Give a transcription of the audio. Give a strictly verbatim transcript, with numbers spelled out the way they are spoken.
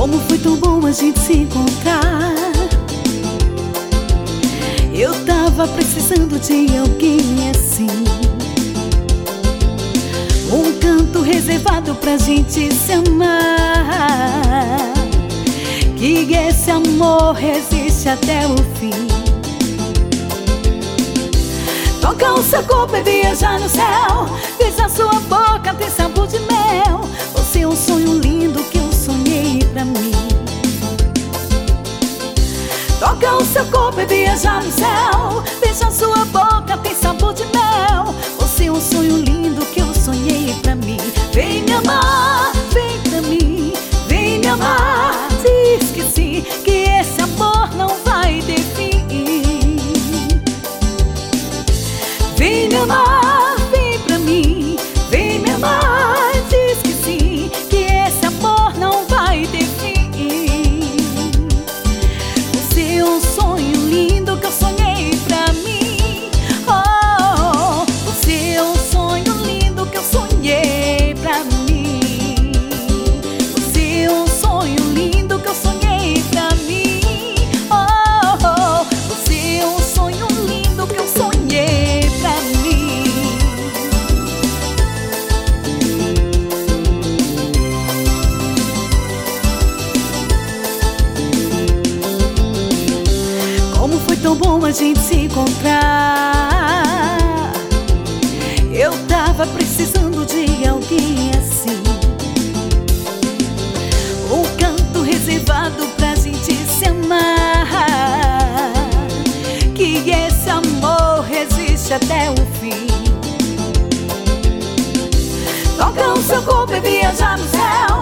Como foi tão bom a gente se encontrar. Eu tava precisando de alguém assim, um canto reservado pra gente se amar, que esse amor resiste até o fim. Toca o seu corpo e viaja no céu, veja sua boca, tem sabor de mel. Você é um sonho lindo que eu sonhei pra mim. Toca o seu corpo e viaja no céu, veja sua boca, tem sabor de mel. Você é um sonho lindo que eu sonhei pra mim. Vem me amar, vem pra mim, vem me amar. Diz que sim, que esse amor não vai ter fim. Vem me amar, vem pra mim, vem me amar. Diz que sim, que esse amor não vai ter fim. Você é um sonho lindo que eu sonhei pra mim. Oh, você é um sonho lindo que eu sonhei pra mim. Você é um sonho lindo que eu sonhei pra mim. Oh, você é um sonho lindo que eu sonhei pra mim. Como foi tão bom a gente se encontrar. Eu tava precisando de alguém assim, um canto reservado pra gente se amar, que esse amor resiste até o fim. Toca o seu corpo e viaja no céu,